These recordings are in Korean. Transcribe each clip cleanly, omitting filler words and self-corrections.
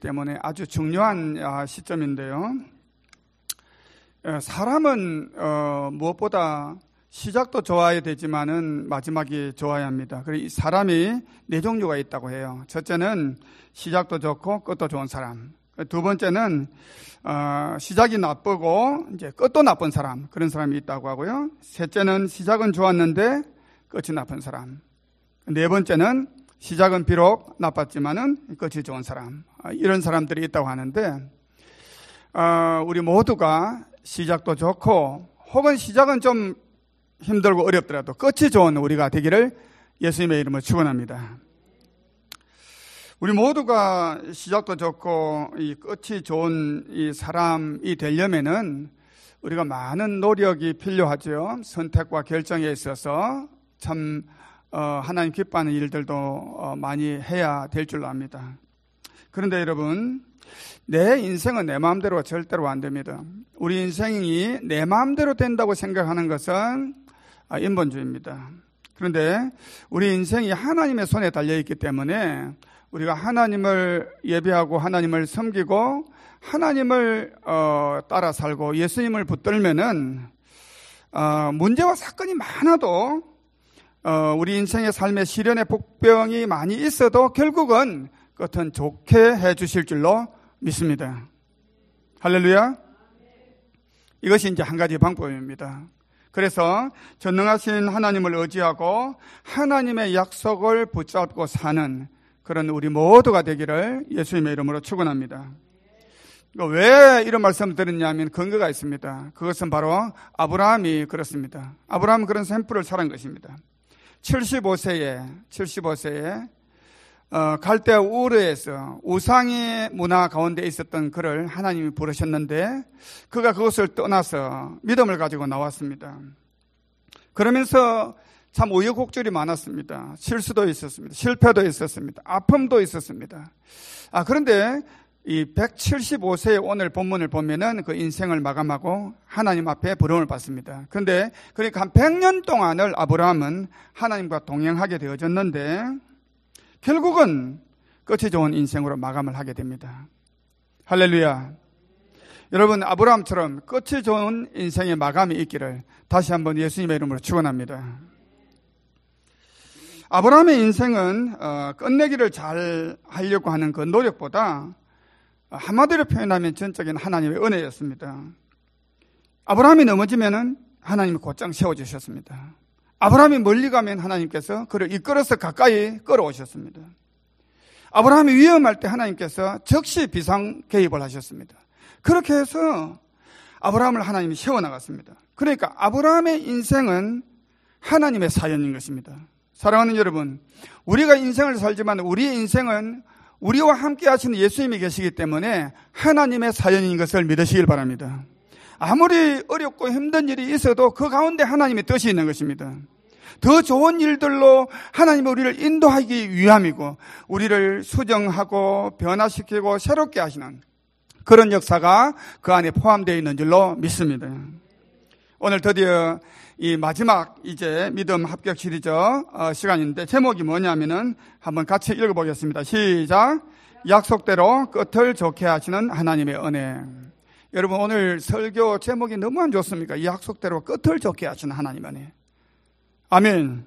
때문에 아주 중요한 시점인데요. 사람은 무엇보다 시작도 좋아야 되지만은 마지막이 좋아야 합니다. 그리고 이 사람이 네 종류가 있다고 해요. 첫째는 시작도 좋고 끝도 좋은 사람. 두 번째는 시작이 나쁘고 이제 끝도 나쁜 사람, 그런 사람이 있다고 하고요. 셋째는 시작은 좋았는데 끝이 나쁜 사람. 네 번째는 시작은 비록 나빴지만은 끝이 좋은 사람. 이런 사람들이 있다고 하는데 우리 모두가 시작도 좋고 혹은 시작은 좀 힘들고 어렵더라도 끝이 좋은 우리가 되기를 예수님의 이름으로 축원합니다. 우리 모두가 시작도 좋고 이 끝이 좋은 이 사람이 되려면은 우리가 많은 노력이 필요하죠. 선택과 결정에 있어서 참 하나님 기뻐하는 일들도 많이 해야 될 줄로 압니다. 그런데 여러분, 내 인생은 내 마음대로 절대로 안 됩니다. 우리 인생이 내 마음대로 된다고 생각하는 것은 인본주의입니다. 그런데 우리 인생이 하나님의 손에 달려있기 때문에 우리가 하나님을 예배하고 하나님을 섬기고 하나님을 따라 살고 예수님을 붙들면은 문제와 사건이 많아도 우리 인생의 삶의 시련의 복병이 많이 있어도 결국은 끝은 좋게 해주실 줄로 믿습니다. 할렐루야. 이것이 이제 한 가지 방법입니다. 그래서 전능하신 하나님을 의지하고 하나님의 약속을 붙잡고 사는 그런 우리 모두가 되기를 예수님의 이름으로 축원합니다. 왜 이런 말씀을 드렸냐면 근거가 있습니다. 그것은 바로 아브라함이 그렇습니다. 아브라함은 그런 샘플을 살은 것입니다. 75세에 갈대아 우르에서 우상의 문화 가운데 있었던 그를 하나님이 부르셨는데 그가 그것을 떠나서 믿음을 가지고 나왔습니다. 그러면서 참 우여곡절이 많았습니다. 실수도 있었습니다. 실패도 있었습니다. 아픔도 있었습니다. 그런데 이 175세의 오늘 본문을 보면은 그 인생을 마감하고 하나님 앞에 부름을 받습니다. 그런데 그러니까 한 100년 동안을 아브라함은 하나님과 동행하게 되어졌는데 결국은 끝이 좋은 인생으로 마감을 하게 됩니다. 할렐루야. 여러분, 아브라함처럼 끝이 좋은 인생의 마감이 있기를 다시 한번 예수님의 이름으로 축원합니다. 아브라함의 인생은 끝내기를 잘 하려고 하는 그 노력보다 한마디로 표현하면 전적인 하나님의 은혜였습니다. 아브라함이 넘어지면은 하나님이 곧장 세워주셨습니다. 아브라함이 멀리 가면 하나님께서 그를 이끌어서 가까이 끌어오셨습니다. 아브라함이 위험할 때 하나님께서 즉시 비상 개입을 하셨습니다. 그렇게 해서 아브라함을 하나님이 세워나갔습니다. 그러니까 아브라함의 인생은 하나님의 사연인 것입니다. 사랑하는 여러분, 우리가 인생을 살지만 우리의 인생은 우리와 함께 하시는 예수님이 계시기 때문에 하나님의 사연인 것을 믿으시길 바랍니다. 아무리 어렵고 힘든 일이 있어도 그 가운데 하나님의 뜻이 있는 것입니다. 더 좋은 일들로 하나님이 우리를 인도하기 위함이고 우리를 수정하고 변화시키고 새롭게 하시는 그런 역사가 그 안에 포함되어 있는 줄로 믿습니다. 오늘 드디어 이 마지막 이제 믿음 합격 시리즈 시간인데 제목이 뭐냐면은 한번 같이 읽어보겠습니다. 시작. 약속대로 끝을 좋게 하시는 하나님의 은혜. 여러분, 오늘 설교 제목이 너무 안 좋습니까? 이 약속대로 끝을 좋게 하시는 하나님의 은혜. 아멘.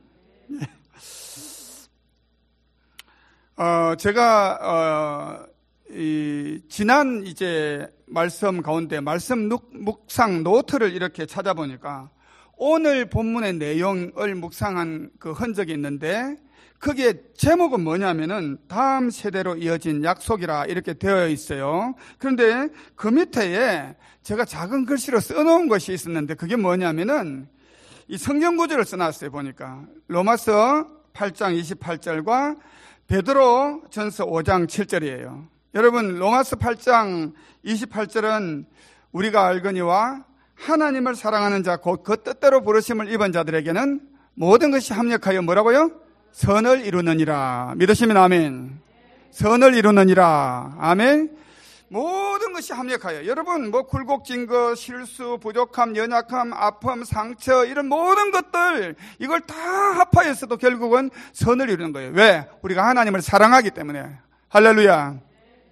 제가 지난 이제 말씀 가운데 말씀 묵상 노트를 이렇게 찾아보니까 오늘 본문의 내용을 묵상한 그 흔적이 있는데 거기에 제목은 뭐냐면은 다음 세대로 이어진 약속이라 이렇게 되어 있어요. 그런데 그 밑에 제가 작은 글씨로 써놓은 것이 있었는데 그게 뭐냐면은 이 성경 구절을 써놨어요. 보니까 로마서 8장 28절과 베드로 전서 5장 7절이에요. 여러분, 로마서 8장 28절은 우리가 알거니와 하나님을 사랑하는 자 곧 그 뜻대로 부르심을 입은 자들에게는 모든 것이 합력하여 뭐라고요? 선을 이루느니라. 믿으시면 아멘. 선을 이루느니라. 아멘. 모든 것이 합력하여. 여러분, 굴곡진 것, 실수, 부족함, 연약함, 아픔, 상처 이런 모든 것들 이걸 다 합하였어도 결국은 선을 이루는 거예요. 왜? 우리가 하나님을 사랑하기 때문에. 할렐루야.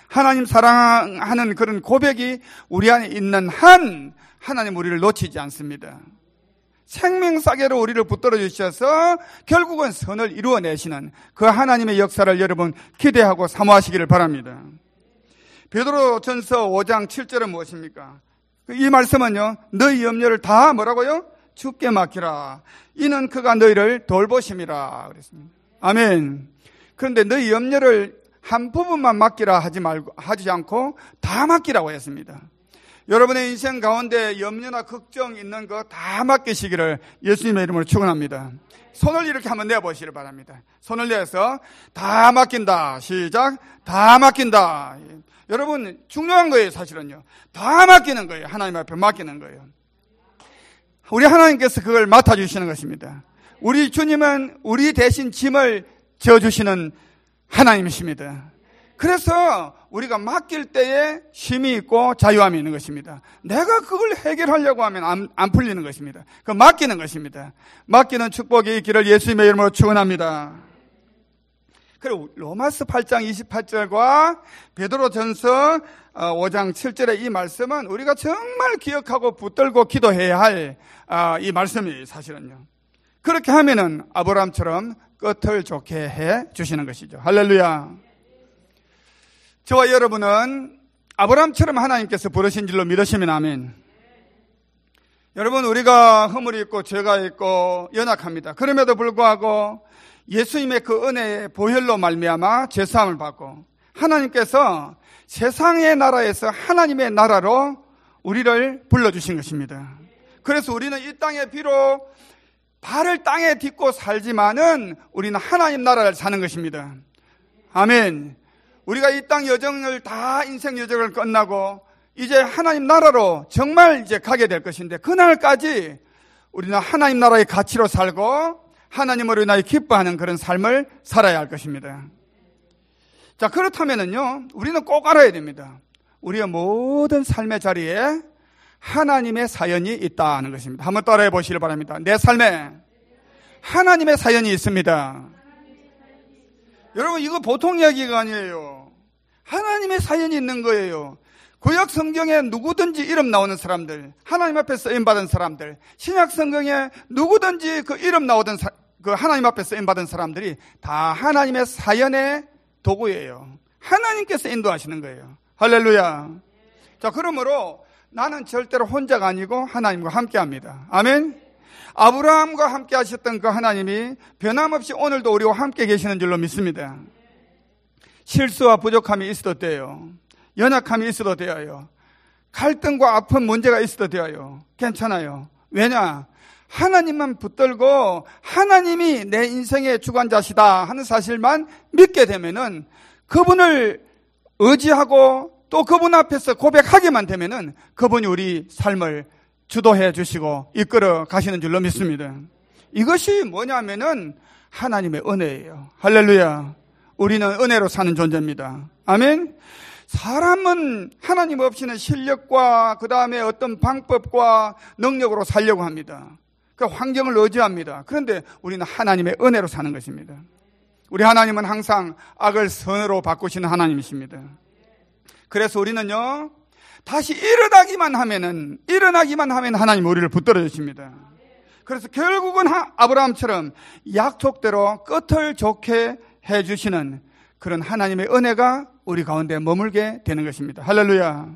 하나님 사랑하는 그런 고백이 우리 안에 있는 한 하나님 우리를 놓치지 않습니다. 생명사계로 우리를 붙들어 주셔서 결국은 선을 이루어내시는 그 하나님의 역사를 여러분 기대하고 사모하시기를 바랍니다. 베드로전서 5장 7절은 무엇입니까? 이 말씀은요, 너희 염려를 다 뭐라고요? 주께 맡기라. 이는 그가 너희를 돌보심이라 그랬습니다. 아멘. 그런데 너희 염려를 한 부분만 맡기라 하지 않고 다 맡기라고 했습니다. 여러분의 인생 가운데 염려나 걱정 있는 거 다 맡기시기를 예수님의 이름으로 축원합니다. 손을 이렇게 한번 내보시길 바랍니다. 손을 내서 다 맡긴다. 시작. 다 맡긴다. 여러분 중요한 거예요. 사실은요. 다 맡기는 거예요. 하나님 앞에 맡기는 거예요. 우리 하나님께서 그걸 맡아주시는 것입니다. 우리 주님은 우리 대신 짐을 져주시는 하나님이십니다. 그래서 우리가 맡길 때에 쉼이 있고 자유함이 있는 것입니다. 내가 그걸 해결하려고 하면 안 풀리는 것입니다. 그 맡기는 것입니다. 맡기는 축복이 있기를 예수님의 이름으로 축원합니다. 그리고 로마서 8장 28절과 베드로전서 5장 7절의 이 말씀은 우리가 정말 기억하고 붙들고 기도해야 할 이 말씀이 사실은요. 그렇게 하면은 아브라함처럼 끝을 좋게 해 주시는 것이죠. 할렐루야. 저와 여러분은 아브라함처럼 하나님께서 부르신 줄로 믿으시면 아멘. 여러분 우리가 허물이 있고 죄가 있고 연약합니다. 그럼에도 불구하고 예수님의 그 은혜의 보혈로 말미암아 죄사함을 받고 하나님께서 세상의 나라에서 하나님의 나라로 우리를 불러주신 것입니다. 그래서 우리는 이 땅에 비록 발을 땅에 딛고 살지만은 우리는 하나님 나라를 사는 것입니다. 아멘. 우리가 이 땅 여정을 다 인생 여정을 끝나고 이제 하나님 나라로 정말 이제 가게 될 것인데 그날까지 우리는 하나님 나라의 가치로 살고 하나님으로 인하여 기뻐하는 그런 삶을 살아야 할 것입니다. 자, 그렇다면은요, 우리는 꼭 알아야 됩니다. 우리의 모든 삶의 자리에 하나님의 사연이 있다는 것입니다. 한번 따라해 보시길 바랍니다. 내 삶에 하나님의 사연이 있습니다. 여러분, 이거 보통 이야기가 아니에요. 하나님의 사연이 있는 거예요. 구약 성경에 누구든지 이름 나오는 사람들, 하나님 앞에 쓰임받은 사람들, 신약 성경에 누구든지 그 이름 나오던 그 하나님 앞에 쓰임받은 사람들이 다 하나님의 사연의 도구예요. 하나님께서 인도하시는 거예요. 할렐루야. 자, 그러므로 나는 절대로 혼자가 아니고 하나님과 함께 합니다. 아멘. 아브라함과 함께 하셨던 그 하나님이 변함없이 오늘도 우리와 함께 계시는 줄로 믿습니다. 실수와 부족함이 있어도 돼요. 연약함이 있어도 돼요. 갈등과 아픈 문제가 있어도 돼요. 괜찮아요. 왜냐? 하나님만 붙들고 하나님이 내 인생의 주관자시다 하는 사실만 믿게 되면은 그분을 의지하고 또 그분 앞에서 고백하기만 되면은 그분이 우리 삶을 주도해 주시고 이끌어 가시는 줄로 믿습니다. 이것이 뭐냐면은 하나님의 은혜예요. 할렐루야. 우리는 은혜로 사는 존재입니다. 아멘. 사람은 하나님 없이는 실력과 그 다음에 어떤 방법과 능력으로 살려고 합니다. 그 환경을 의지합니다. 그런데 우리는 하나님의 은혜로 사는 것입니다. 우리 하나님은 항상 악을 선으로 바꾸시는 하나님이십니다. 그래서 우리는요, 다시 일어나기만 하면 하나님 우리를 붙들어 주십니다. 그래서 결국은 아브라함처럼 약속대로 끝을 좋게 해주시는 그런 하나님의 은혜가 우리 가운데 머물게 되는 것입니다. 할렐루야.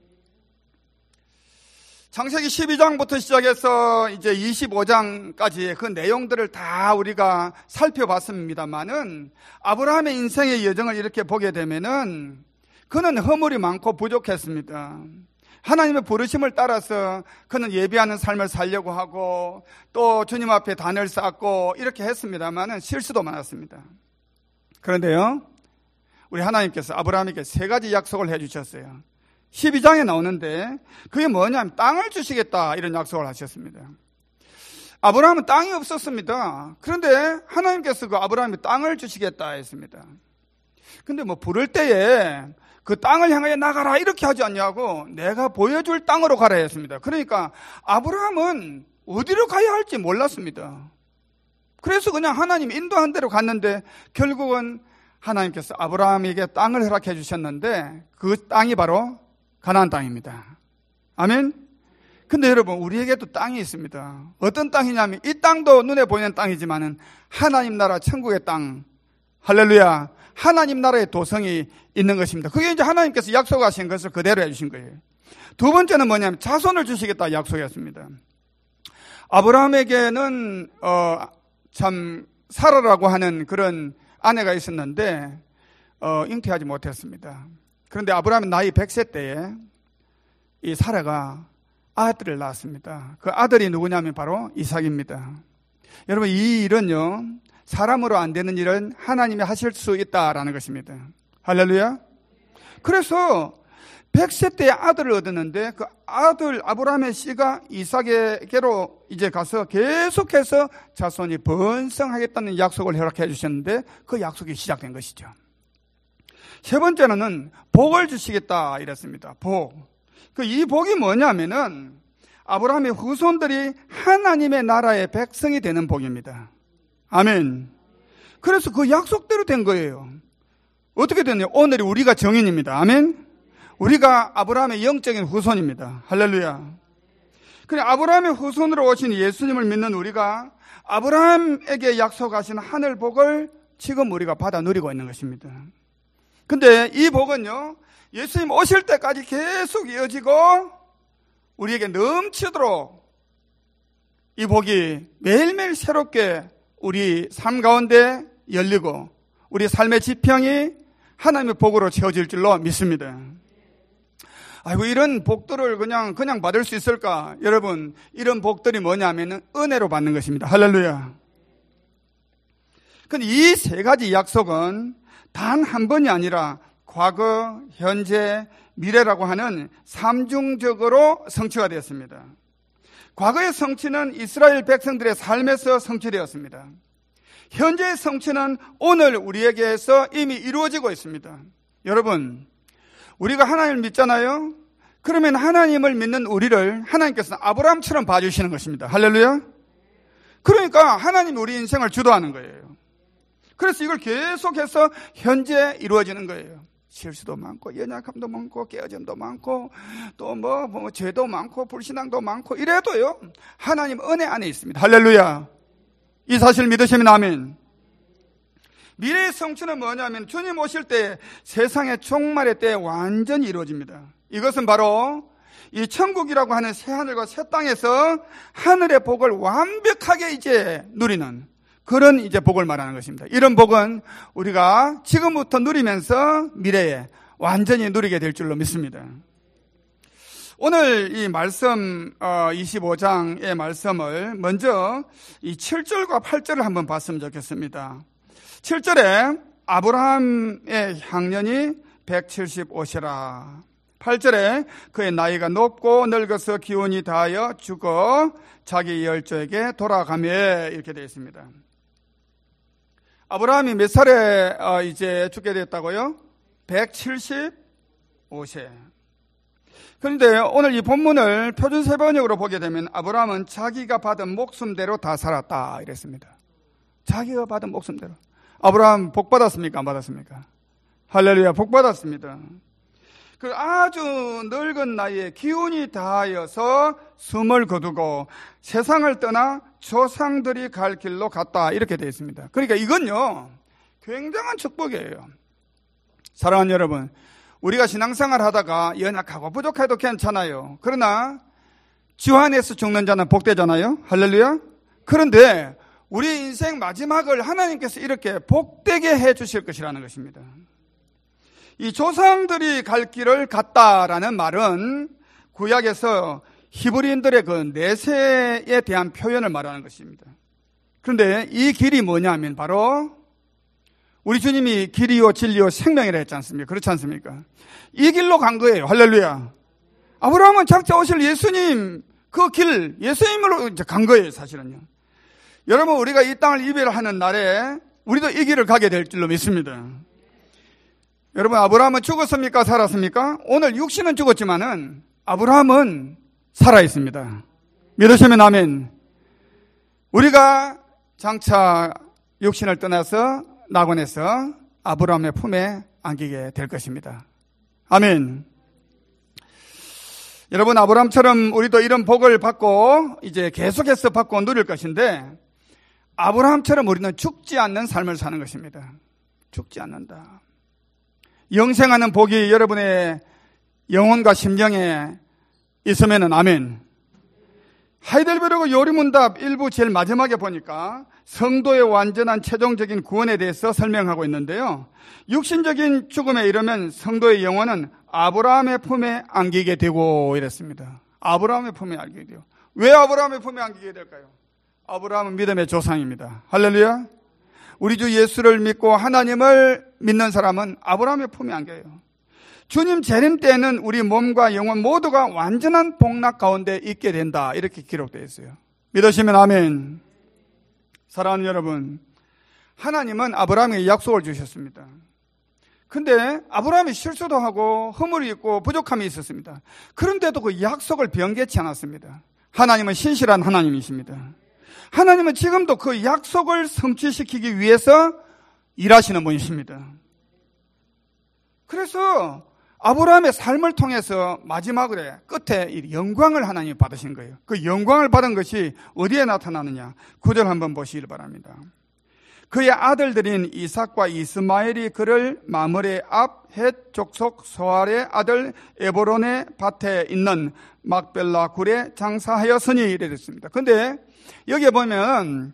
창세기 12장부터 시작해서 이제 25장까지의 그 내용들을 다 우리가 살펴봤습니다만은 아브라함의 인생의 여정을 이렇게 보게 되면은 그는 허물이 많고 부족했습니다. 하나님의 부르심을 따라서 그는 예비하는 삶을 살려고 하고 또 주님 앞에 단을 쌓고 이렇게 했습니다만은 실수도 많았습니다. 그런데요, 우리 하나님께서 아브라함에게 3가지 약속을 해주셨어요. 12장에 나오는데 그게 뭐냐면 땅을 주시겠다 이런 약속을 하셨습니다. 아브라함은 땅이 없었습니다. 그런데 하나님께서 그 아브라함에 땅을 주시겠다 했습니다. 근데 뭐 부를 때에 그 땅을 향하여 나가라 이렇게 하지 않냐고 내가 보여줄 땅으로 가라 했습니다. 그러니까 아브라함은 어디로 가야 할지 몰랐습니다. 그래서 그냥 하나님 인도한 대로 갔는데 결국은 하나님께서 아브라함에게 땅을 허락해 주셨는데 그 땅이 바로 가나안 땅입니다. 아멘. 근데 여러분, 우리에게도 땅이 있습니다. 어떤 땅이냐면 이 땅도 눈에 보이는 땅이지만은 하나님 나라 천국의 땅, 할렐루야, 하나님 나라의 도성이 있는 것입니다. 그게 이제 하나님께서 약속하신 것을 그대로 해주신 거예요. 두 번째는 뭐냐면 자손을 주시겠다 약속했습니다. 아브라함에게는 참 사라라고 하는 그런 아내가 있었는데 잉태하지 못했습니다. 그런데 아브라함은 나이 100세 때에 이 사라가 아들을 낳았습니다. 그 아들이 누구냐면 바로 이삭입니다. 여러분, 이 일은요, 사람으로 안 되는 일은 하나님이 하실 수 있다라는 것입니다. 할렐루야. 그래서 100세 때에 아들을 얻었는데 그 아들 아브라함의 씨가 이삭에게로 이제 가서 계속해서 자손이 번성하겠다는 약속을 허락해 주셨는데 그 약속이 시작된 것이죠. 세 번째는 복을 주시겠다 이랬습니다. 복. 이 복이 뭐냐면은 아브라함의 후손들이 하나님의 나라의 백성이 되는 복입니다. 아멘. 그래서 그 약속대로 된 거예요. 어떻게 됐냐? 오늘이 우리가 정인입니다. 아멘. 우리가 아브라함의 영적인 후손입니다. 할렐루야. 그래, 아브라함의 후손으로 오신 예수님을 믿는 우리가 아브라함에게 약속하신 하늘 복을 지금 우리가 받아 누리고 있는 것입니다. 근데 이 복은요, 예수님 오실 때까지 계속 이어지고 우리에게 넘치도록 이 복이 매일매일 새롭게 우리 삶 가운데 열리고 우리 삶의 지평이 하나님의 복으로 채워질 줄로 믿습니다. 아이고, 이런 복들을 그냥 받을 수 있을까? 여러분, 이런 복들이 뭐냐면 은혜로 받는 것입니다. 할렐루야. 근데 이 세 가지 약속은 단 한 번이 아니라 과거, 현재, 미래라고 하는 삼중적으로 성취가 되었습니다. 과거의 성취는 이스라엘 백성들의 삶에서 성취되었습니다. 현재의 성취는 오늘 우리에게서 이미 이루어지고 있습니다. 여러분, 우리가 하나님을 믿잖아요? 그러면 하나님을 믿는 우리를 하나님께서는 아브라함처럼 봐주시는 것입니다. 할렐루야. 그러니까 하나님이 우리 인생을 주도하는 거예요. 그래서 이걸 계속해서 현재 이루어지는 거예요. 실수도 많고 연약함도 많고 깨어짐도 많고 또 뭐 죄도 많고 불신앙도 많고 이래도요, 하나님 은혜 안에 있습니다. 할렐루야. 이 사실 믿으시면 아멘. 미래의 성취는 뭐냐면 주님 오실 때 세상의 종말의 때에 완전히 이루어집니다. 이것은 바로 이 천국이라고 하는 새 하늘과 새 땅에서 하늘의 복을 완벽하게 이제 누리는 그런 이제 복을 말하는 것입니다. 이런 복은 우리가 지금부터 누리면서 미래에 완전히 누리게 될 줄로 믿습니다. 오늘 이 말씀 25장의 말씀을 먼저 이 7절과 8절을 한번 봤으면 좋겠습니다. 7절에 아브라함의 향년이 175세라. 8절에 그의 나이가 높고 늙어서 기운이 다하여 죽어 자기 열조에게 돌아가며 이렇게 되어 있습니다. 아브라함이 몇 살에 이제 죽게 됐다고요? 175세. 그런데 오늘 이 본문을 표준세 번역으로 보게 되면 아브라함은 자기가 받은 목숨대로 다 살았다 이랬습니다. 자기가 받은 목숨대로. 아브라함 복 받았습니까? 안 받았습니까? 할렐루야, 복 받았습니다. 그 아주 늙은 나이에 기운이 다하여서 숨을 거두고 세상을 떠나 조상들이 갈 길로 갔다 이렇게 되어 있습니다. 그러니까 이건요, 굉장한 축복이에요. 사랑하는 여러분, 우리가 신앙생활 하다가 연약하고 부족해도 괜찮아요. 그러나 주 안에서 죽는 자는 복되잖아요. 할렐루야. 그런데 우리 인생 마지막을 하나님께서 이렇게 복되게 해 주실 것이라는 것입니다. 이 조상들이 갈 길을 갔다라는 말은 구약에서 히브리인들의 그 내세에 대한 표현을 말하는 것입니다. 그런데 이 길이 뭐냐면 바로 우리 주님이 길이요 진리요 생명이라 했지 않습니까? 그렇지 않습니까? 이 길로 간 거예요. 할렐루야. 아브라함은 장차 오실 예수님 그 길, 예수님으로 이제 간 거예요, 사실은요. 여러분, 우리가 이 땅을 이별하는 날에 우리도 이 길을 가게 될 줄로 믿습니다. 여러분, 아브라함은 죽었습니까? 살았습니까? 오늘 육신은 죽었지만은 아브라함은 살아있습니다. 믿으시면 아멘. 우리가 장차 육신을 떠나서 낙원에서 아브라함의 품에 안기게 될 것입니다. 아멘. 여러분, 아브라함처럼 우리도 이런 복을 받고 이제 계속해서 받고 누릴 것인데, 아브라함처럼 우리는 죽지 않는 삶을 사는 것입니다. 죽지 않는다. 영생하는 복이 여러분의 영혼과 심령에 있으면은 아멘. 하이델베르그 요리문답 일부 제일 마지막에 보니까 성도의 완전한 최종적인 구원에 대해서 설명하고 있는데요. 육신적인 죽음에 이르면 성도의 영혼은 아브라함의 품에 안기게 되고 이랬습니다. 아브라함의 품에 안기게 돼요. 왜 아브라함의 품에 안기게 될까요? 아브라함은 믿음의 조상입니다. 할렐루야. 우리 주 예수를 믿고 하나님을 믿는 사람은 아브라함의 품에 안겨요. 주님 재림 때는 우리 몸과 영혼 모두가 완전한 복락 가운데 있게 된다. 이렇게 기록되어 있어요. 믿으시면 아멘. 사랑하는 여러분, 하나님은 아브라함에게 약속을 주셨습니다. 근데 아브라함이 실수도 하고 허물이 있고 부족함이 있었습니다. 그런데도 그 약속을 변개치 않았습니다. 하나님은 신실한 하나님이십니다. 하나님은 지금도 그 약속을 성취시키기 위해서 일하시는 분이십니다. 그래서 아브라함의 삶을 통해서 마지막에 끝에 영광을 하나님이 받으신 거예요. 그 영광을 받은 것이 어디에 나타나느냐? 9절 한번 보시길 바랍니다. 그의 아들들인 이삭과 이스마엘이 그를 마므레 앞 헷 족속 소알의 아들 에브론의 밭에 있는 막벨라 굴에 장사하였으니 이랬습니다. 근데 여기에 보면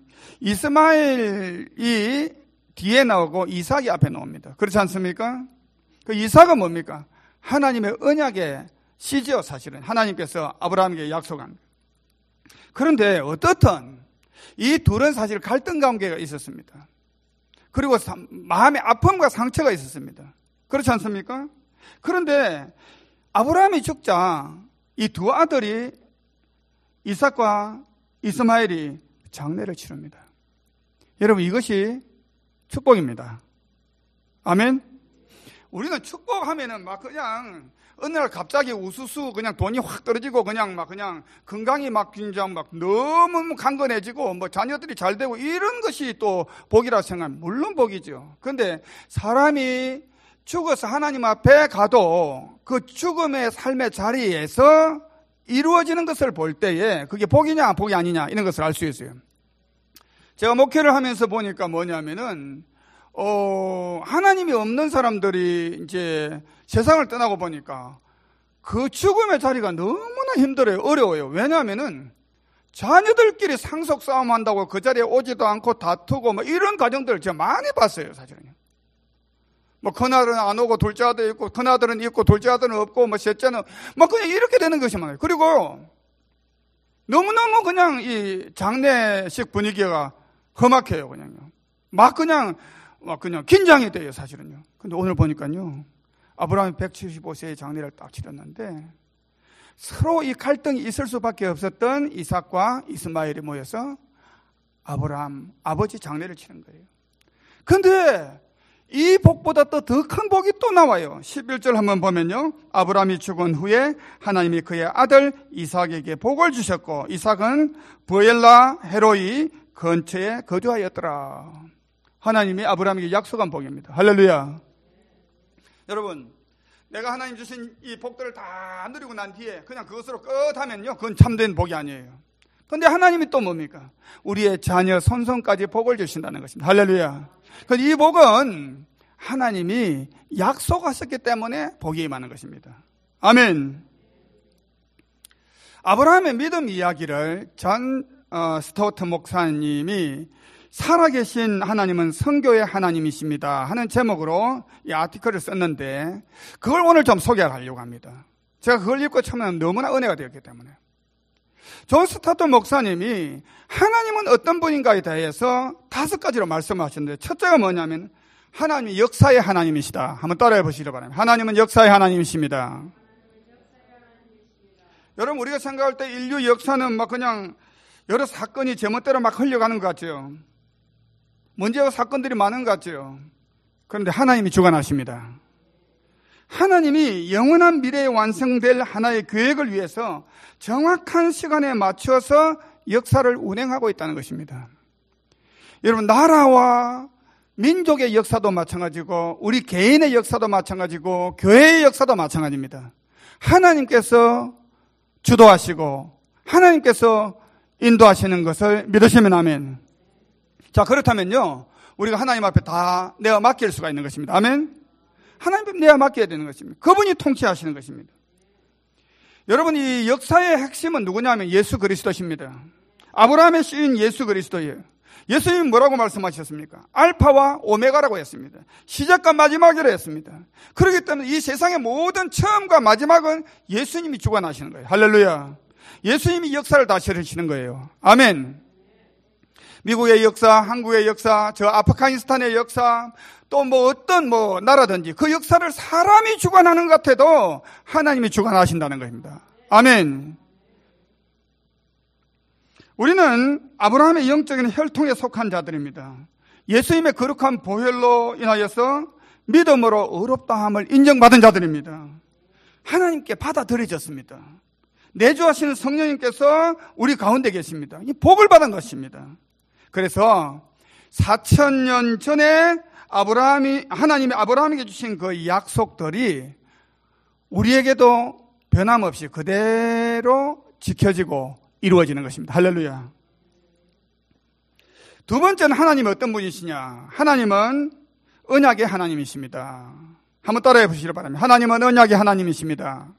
이스마엘이 뒤에 나오고 이삭이 앞에 나옵니다. 그렇지 않습니까? 그 이삭은 뭡니까? 하나님의 언약의 씨지요, 사실은. 하나님께서 아브라함에게 약속한. 그런데 어떻든 이 둘은 사실 갈등 관계가 있었습니다. 그리고 마음의 아픔과 상처가 있었습니다. 그렇지 않습니까? 그런데 아브라함이 죽자 이 두 아들이 이삭과 이스마엘이 장례를 치릅니다. 여러분, 이것이 축복입니다. 아멘. 우리는 축복하면은 막 그냥 어느 날 갑자기 우수수 그냥 돈이 확 떨어지고 그냥 건강이 막 긴장 막 너무 강건해지고 뭐 자녀들이 잘 되고 이런 것이 또 복이라고 생각하면 물론 복이죠. 그런데 사람이 죽어서 하나님 앞에 가도 그 죽음의 삶의 자리에서 이루어지는 것을 볼 때에 그게 복이냐 복이 아니냐 이런 것을 알 수 있어요. 제가 목회를 하면서 보니까 뭐냐면은 하나님이 없는 사람들이 이제 세상을 떠나고 보니까 그 죽음의 자리가 너무나 힘들어요. 어려워요. 왜냐하면은 자녀들끼리 상속 싸움 한다고 그 자리에 오지도 않고 다투고 뭐 이런 가정들을 제가 많이 봤어요, 사실은요. 뭐 큰아들은 안 오고 둘째 아들 있고 큰아들은 있고 둘째 아들은 없고 뭐 셋째는 뭐 그냥 이렇게 되는 것이 많아요. 그리고 너무너무 그냥 이 장례식 분위기가 험악해요, 그냥요. 막 그냥 긴장이 돼요, 사실은요. 근데 오늘 보니까요, 아브라함이 175세의 장례를 딱 치렀는데 서로 이 갈등이 있을 수밖에 없었던 이삭과 이스마엘이 모여서 아브라함 아버지 장례를 치른 거예요. 근데 이 복보다 또 더 큰 복이 또 나와요. 11절 한번 보면요, 아브라함이 죽은 후에 하나님이 그의 아들 이삭에게 복을 주셨고 이삭은 브엘라 헤로이 근처에 거주하였더라. 하나님이 아브라함에게 약속한 복입니다. 할렐루야. 여러분, 내가 하나님 주신 이 복들을 다 누리고 난 뒤에 그냥 그것으로 끝하면요, 그건 참된 복이 아니에요. 그런데 하나님이 또 뭡니까? 우리의 자녀 손손까지 복을 주신다는 것입니다. 할렐루야. 이 복은 하나님이 약속하셨기 때문에 복이 임하는 것입니다. 아멘. 아브라함의 믿음 이야기를 존 스토트 목사님이 살아계신 하나님은 성교의 하나님이십니다 하는 제목으로 이 아티클을 썼는데 그걸 오늘 좀 소개하려고 합니다. 제가 그걸 읽고 처음에는 너무나 은혜가 되었기 때문에. 존 스토트 목사님이 하나님은 어떤 분인가에 대해서 5가지로 말씀하셨는데 첫째가 뭐냐면 하나님이 역사의 하나님이시다. 한번 따라해 보시기 바랍니다. 하나님은 역사의 하나님이십니다. 여러분, 우리가 생각할 때 인류 역사는 막 그냥 여러 사건이 제멋대로 막 흘려가는 것 같죠. 문제와 사건들이 많은 것 같죠. 그런데 하나님이 주관하십니다. 하나님이 영원한 미래에 완성될 하나의 계획을 위해서 정확한 시간에 맞춰서 역사를 운행하고 있다는 것입니다. 여러분, 나라와 민족의 역사도 마찬가지고 우리 개인의 역사도 마찬가지고 교회의 역사도 마찬가지입니다. 하나님께서 주도하시고 하나님께서 인도하시는 것을 믿으시면 아멘. 자, 그렇다면요, 우리가 하나님 앞에 다 내가 맡길 수가 있는 것입니다. 아멘. 하나님 앞에 내가 맡겨야 되는 것입니다. 그분이 통치하시는 것입니다. 여러분, 이 역사의 핵심은 누구냐면 예수 그리스도십니다. 아브라함의 씨인 예수 그리스도예요. 예수님이 뭐라고 말씀하셨습니까? 알파와 오메가라고 했습니다. 시작과 마지막이라고 했습니다. 그렇기 때문에 이 세상의 모든 처음과 마지막은 예수님이 주관하시는 거예요. 할렐루야. 예수님이 역사를 다스리시는 거예요. 아멘. 미국의 역사, 한국의 역사, 저 아프가니스탄의 역사, 또 어떤 나라든지 그 역사를 사람이 주관하는 것 같아도 하나님이 주관하신다는 것입니다. 아멘. 우리는 아브라함의 영적인 혈통에 속한 자들입니다. 예수님의 거룩한 보혈로 인하여서 믿음으로 의롭다함을 인정받은 자들입니다. 하나님께 받아들여졌습니다. 내주하시는 성령님께서 우리 가운데 계십니다. 이 복을 받은 것입니다. 그래서 4,000년 전에 하나님이 아브라함에게 주신 그 약속들이 우리에게도 변함없이 그대로 지켜지고 이루어지는 것입니다. 할렐루야. 두 번째는 하나님이 어떤 분이시냐? 하나님은 언약의 하나님이십니다. 한번 따라해 보시기 바랍니다. 하나님은 언약의 하나님이십니다.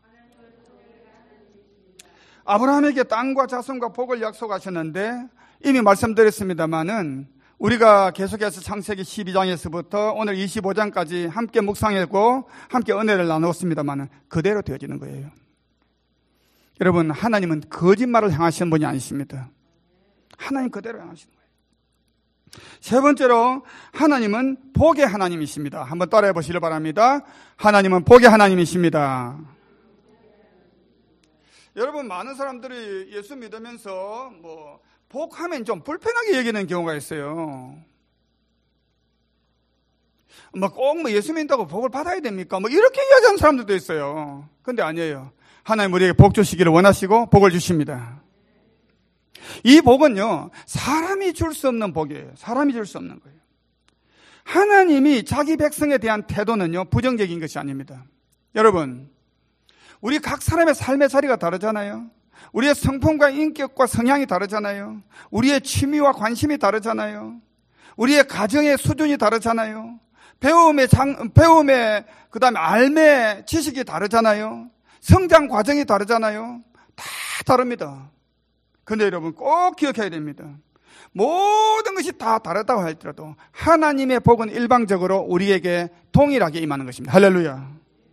아브라함에게 땅과 자손과 복을 약속하셨는데 이미 말씀드렸습니다마는 우리가 계속해서 창세기 12장에서부터 오늘 25장까지 함께 묵상했고 함께 은혜를 나누었습니다마는 그대로 되어지는 거예요. 여러분, 하나님은 거짓말을 향하시는 분이 아니십니다. 하나님 그대로 향하시는 거예요. 세 번째로 하나님은 복의 하나님이십니다. 한번 따라해 보시길 바랍니다. 하나님은 복의 하나님이십니다. 여러분, 많은 사람들이 예수 믿으면서 복하면 좀 불편하게 여기는 경우가 있어요. 꼭 예수 믿는다고 복을 받아야 됩니까? 이렇게 이야기하는 사람들도 있어요. 근데 아니에요. 하나님 우리에게 복 주시기를 원하시고 복을 주십니다. 이 복은요, 사람이 줄 수 없는 복이에요. 사람이 줄 수 없는 거예요. 하나님이 자기 백성에 대한 태도는요, 부정적인 것이 아닙니다. 여러분, 우리 각 사람의 삶의 자리가 다르잖아요. 우리의 성품과 인격과 성향이 다르잖아요. 우리의 취미와 관심이 다르잖아요. 우리의 가정의 수준이 다르잖아요. 배움의 그다음에 알매 지식이 다르잖아요. 성장 과정이 다르잖아요. 다 다릅니다. 근데 여러분 꼭 기억해야 됩니다. 모든 것이 다 다르다고 할지라도 하나님의 복은 일방적으로 우리에게 동일하게 임하는 것입니다. 할렐루야.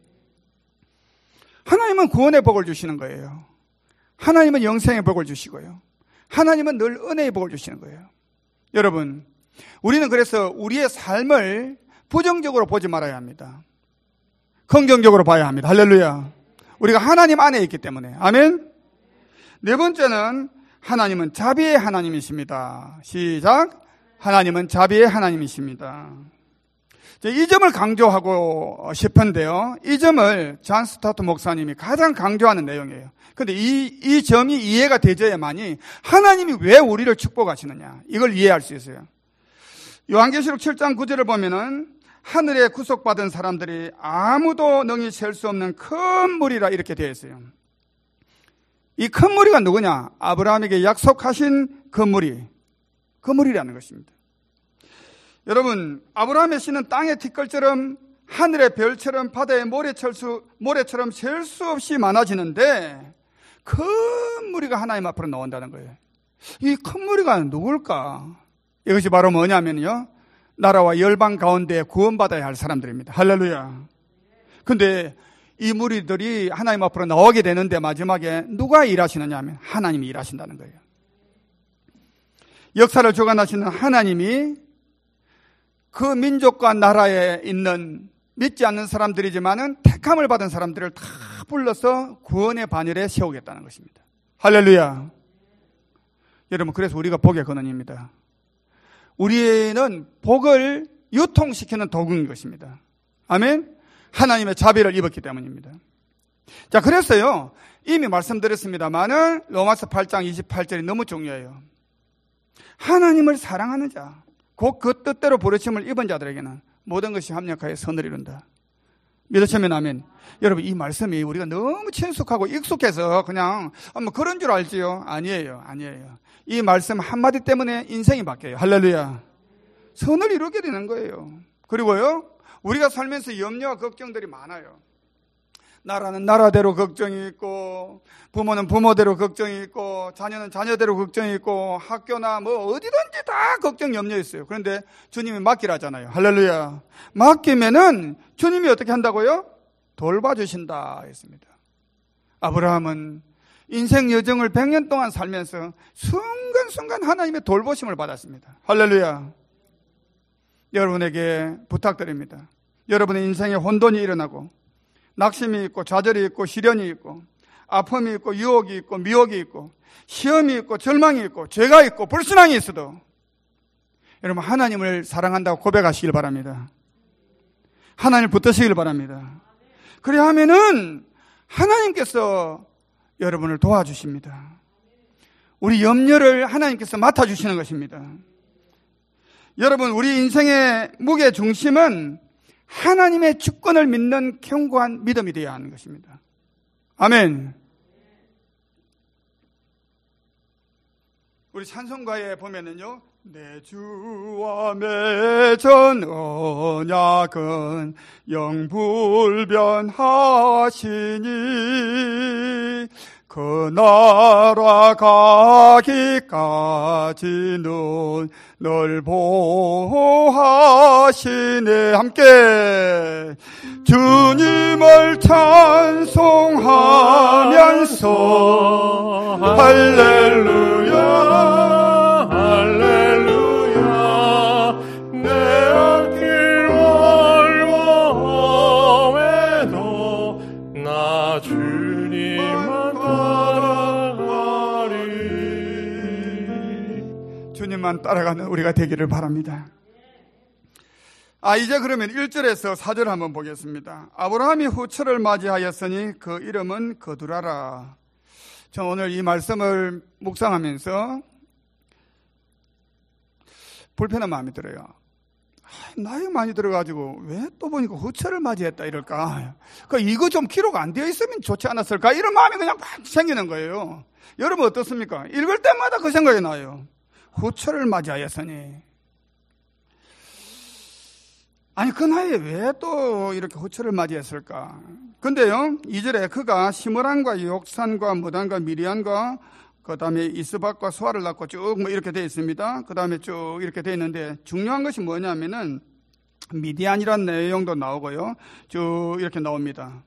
하나님은 구원의 복을 주시는 거예요. 하나님은 영생의 복을 주시고요. 하나님은 늘 은혜의 복을 주시는 거예요. 여러분, 우리는 그래서 우리의 삶을 부정적으로 보지 말아야 합니다. 긍정적으로 봐야 합니다. 할렐루야. 우리가 하나님 안에 있기 때문에. 아멘. 네 번째는 하나님은 자비의 하나님이십니다. 시작. 하나님은 자비의 하나님이십니다. 이 점을 강조하고 싶은데요. 이 점을 잔 스타트 목사님이 가장 강조하는 내용이에요. 근데 이 점이 이해가 되져야만이 하나님이 왜 우리를 축복하시느냐, 이걸 이해할 수 있어요. 요한계시록 7장 9절을 보면은 하늘에 구속받은 사람들이 아무도 능히 셀 수 없는 큰 무리라 이렇게 되어 있어요. 이 큰 무리가 누구냐? 아브라함에게 약속하신 그 무리라는 것입니다. 여러분, 아브라함의 씨는 땅의 티끌처럼 하늘의 별처럼 바다의 모래처럼 셀 수 없이 많아지는데 큰 무리가 하나님 앞으로 나온다는 거예요. 이 큰 무리가 누굴까? 이것이 바로 뭐냐면요, 나라와 열방 가운데 구원받아야 할 사람들입니다. 할렐루야. 근데 이 무리들이 하나님 앞으로 나오게 되는데 마지막에 누가 일하시느냐 하면 하나님이 일하신다는 거예요. 역사를 주관하시는 하나님이 그 민족과 나라에 있는 믿지 않는 사람들이지만은 택함을 받은 사람들을 다 불러서 구원의 반열에 세우겠다는 것입니다. 할렐루야. 여러분, 그래서 우리가 복의 근원입니다. 우리는 복을 유통시키는 도구인 것입니다. 아멘. 하나님의 자비를 입었기 때문입니다. 자, 그래서요, 이미 말씀드렸습니다만은 로마서 8장 28절이 너무 중요해요. 하나님을 사랑하는 자, 곧 그 뜻대로 부르심을 입은 자들에게는 모든 것이 합력하여 선을 이룬다. 믿으시면 아멘. 여러분, 이 말씀이 우리가 너무 친숙하고 익숙해서 그냥 뭐 그런 줄 알지요? 아니에요. 이 말씀 한마디 때문에 인생이 바뀌어요. 할렐루야. 선을 이루게 되는 거예요. 그리고요, 우리가 살면서 염려와 걱정들이 많아요. 나라는 나라대로 걱정이 있고, 부모는 부모대로 걱정이 있고, 자녀는 자녀대로 걱정이 있고, 학교나 뭐 어디든지 다 걱정, 염려 있어요. 그런데 주님이 맡기라잖아요. 할렐루야. 맡기면은 주님이 어떻게 한다고요? 돌봐주신다 했습니다. 아브라함은 인생 여정을 100년 동안 살면서 순간순간 하나님의 돌보심을 받았습니다. 할렐루야. 여러분에게 부탁드립니다. 여러분의 인생에 혼돈이 일어나고 낙심이 있고 좌절이 있고 시련이 있고 아픔이 있고 유혹이 있고 미혹이 있고 시험이 있고 절망이 있고 죄가 있고 불신앙이 있어도 여러분 하나님을 사랑한다고 고백하시길 바랍니다. 하나님을 붙드시길 바랍니다. 그래 하면은 하나님께서 여러분을 도와주십니다. 우리 염려를 하나님께서 맡아주시는 것입니다. 여러분, 우리 인생의 무게 중심은 하나님의 주권을 믿는 견고한 믿음이 되어야 하는 것입니다. 아멘. 우리 찬송가에 보면은요, 내 주와 맺은 언약은 영불변하시니 그 나라 가기까지는 널 보호하시네. 함께 주님을 찬송하면서 할렐루야 할렐루야 내 앞길 어려움에도 나 주님만 따라가리. 주님만 따라가는 우리가 되기를 바랍니다. 이제 그러면 1절에서 4절 한번 보겠습니다. 아브라함이 후처를 맞이하였으니 그 이름은 거두라라. 저 오늘 이 말씀을 묵상하면서 불편한 마음이 들어요. 나이 많이 들어가지고 왜 또 보니까 후처를 맞이했다 이럴까? 이거 좀 기록 안 되어 있으면 좋지 않았을까? 이런 마음이 그냥 막 생기는 거예요. 여러분 어떻습니까? 읽을 때마다 그 생각이 나요. 후처를 맞이하였으니. 아니 그 나이에 왜 또 이렇게 후처를 맞이했을까? 근데요 2절에 그가 시므란과 욕산과 무단과 미리안과 그 다음에 이스박과 수아를 낳고 쭉 뭐 이렇게 되어 있습니다. 그 다음에 쭉 이렇게 되어 있는데 중요한 것이 뭐냐면은 미디안이라는 내용도 나오고요. 쭉 이렇게 나옵니다.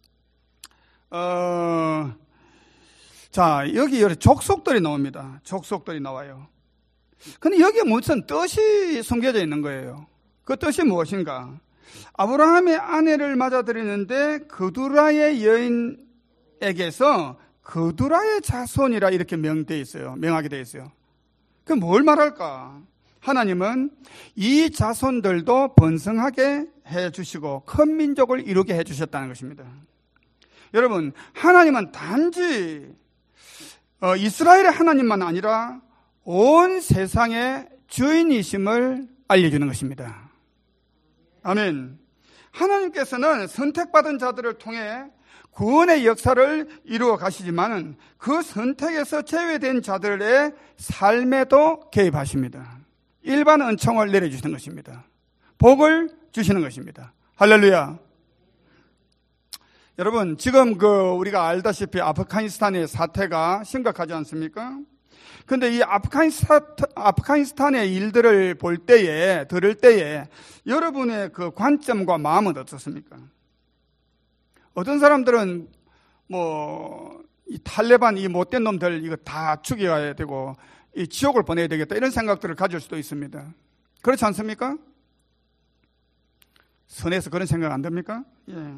자, 여기 족속들이 나옵니다. 족속들이 나와요. 근데 여기에 무슨 뜻이 숨겨져 있는 거예요. 그 뜻이 무엇인가? 아브라함의 아내를 맞아들이는데 그두라의 여인에게서 그두라의 자손이라 이렇게 명되어 있어요. 명하게 되어 있어요. 그럼 뭘 말할까? 하나님은 이 자손들도 번성하게 해주시고 큰 민족을 이루게 해주셨다는 것입니다. 여러분, 하나님은 단지 이스라엘의 하나님만 아니라 온 세상의 주인이심을 알려주는 것입니다. 아멘. 하나님께서는 선택받은 자들을 통해 구원의 역사를 이루어 가시지만 그 선택에서 제외된 자들의 삶에도 개입하십니다. 일반 은총을 내려주시는 것입니다. 복을 주시는 것입니다. 할렐루야. 여러분, 지금 우리가 알다시피 아프가니스탄의 사태가 심각하지 않습니까? 근데 이 아프가니스탄의 일들을 들을 때에 여러분의 그 관점과 마음은 어떻습니까? 어떤 사람들은 이 탈레반 이 못된 놈들 이거 다 죽여야 되고 이 지옥을 보내야 되겠다 이런 생각들을 가질 수도 있습니다. 그렇지 않습니까? 선에서 그런 생각 안 듭니까? 예.